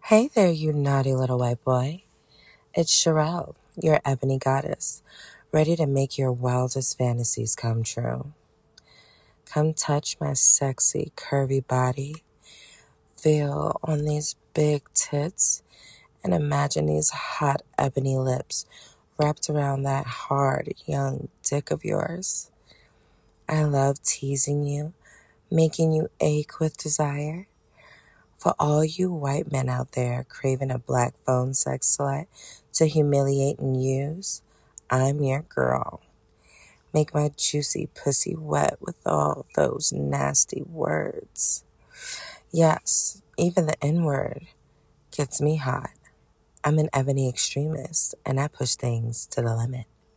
Hey there, you naughty little white boy. It's Sherelle, your ebony goddess, ready to make your wildest fantasies come true. Come touch my sexy, curvy body, feel on these big tits, and imagine these hot ebony lips wrapped around that hard, young dick of yours. I love teasing you, making you ache with desire. For all you white men out there craving a black phone sex slut to humiliate and use, I'm your girl. Make my juicy pussy wet with all those nasty words. Yes, even the N-word gets me hot. I'm an ebony extremist, and I push things to the limit.